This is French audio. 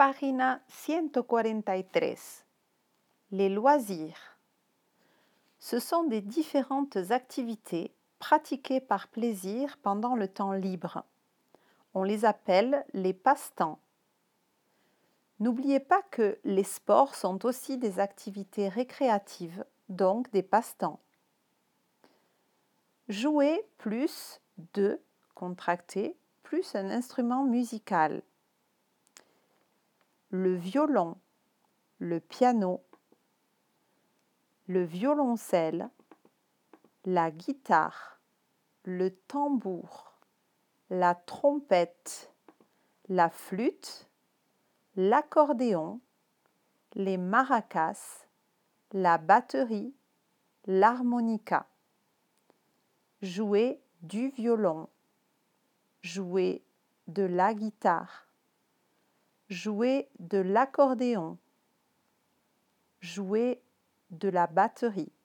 Página 143. Les loisirs. Ce sont des différentes activités pratiquées par plaisir pendant le temps libre. On les appelle les passe-temps. N'oubliez pas que les sports sont aussi des activités récréatives, donc des passe-temps. Jouer plus de contracté plus un instrument musical. Le violon, le piano, le violoncelle, la guitare, le tambour, la trompette, la flûte, l'accordéon, les maracas, la batterie, l'harmonica. Jouer du violon, jouer de la guitare, jouer de l'accordéon, jouer de la batterie.